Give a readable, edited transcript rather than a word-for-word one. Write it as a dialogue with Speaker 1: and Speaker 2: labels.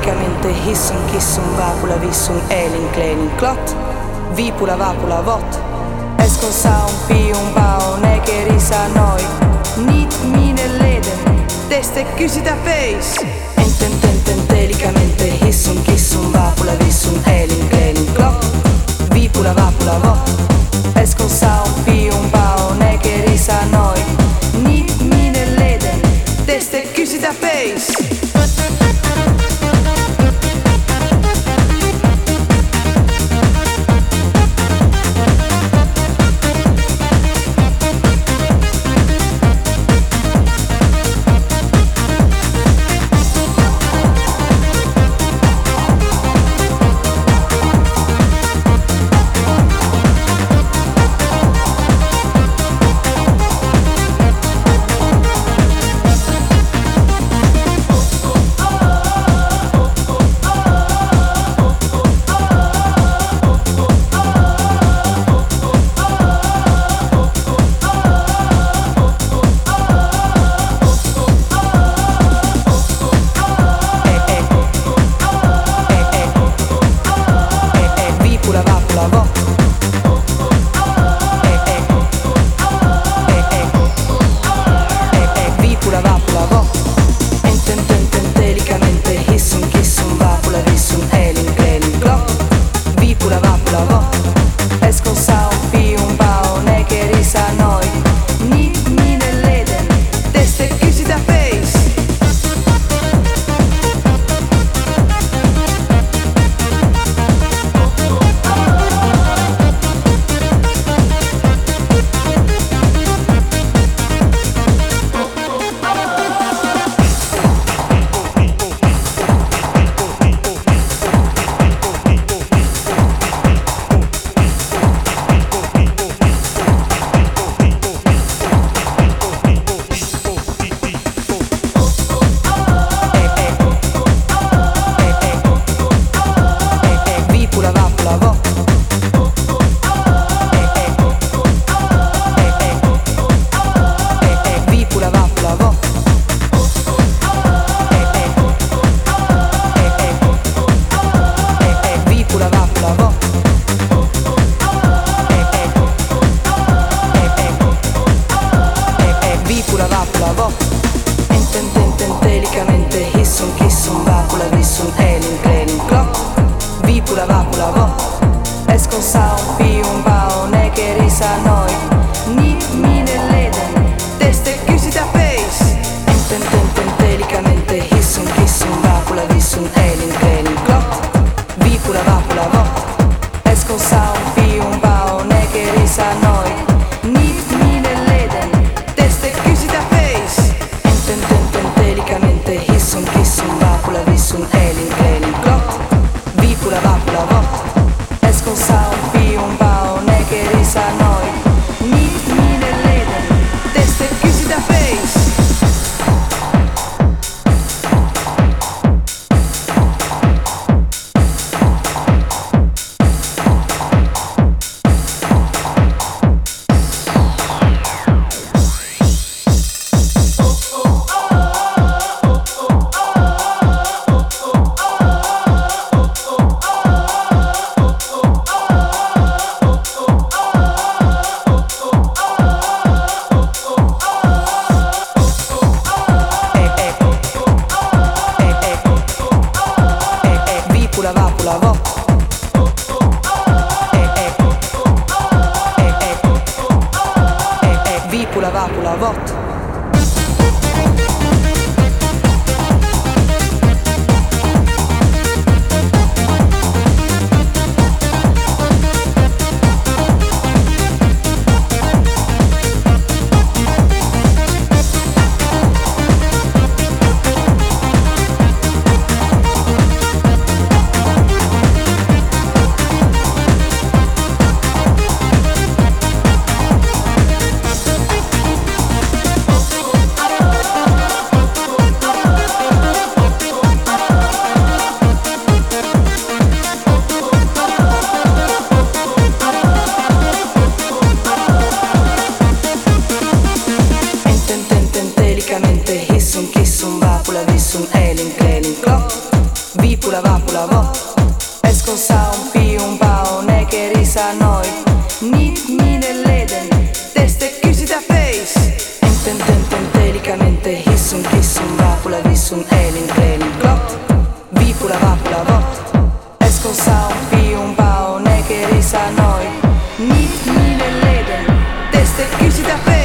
Speaker 1: telicamente hissun kissun vapula vissun elin klenin klot vipula vapula vot eskon saun piun pao nekerisa noi nit mine leden teste kysytä feis enten telicamente hissun kissun vapula vissun elin klenin klot vipula vapula vot eskon saun piun pao nekerisa noi nit mine leden teste kysytä feis.
Speaker 2: Telicamente hissun kissun vapula vissun elin
Speaker 1: Vipula vapula vot. Eskon saun piun pao nekerisa noi. Niet mine leden, teste kysytä face. Enten telikamente hissun kissun vapula vissun elin kleenin klot. Vipula vapula vot. Eskon saun piun pao nekerisa noi. Niet mine leden, teste kysytä face.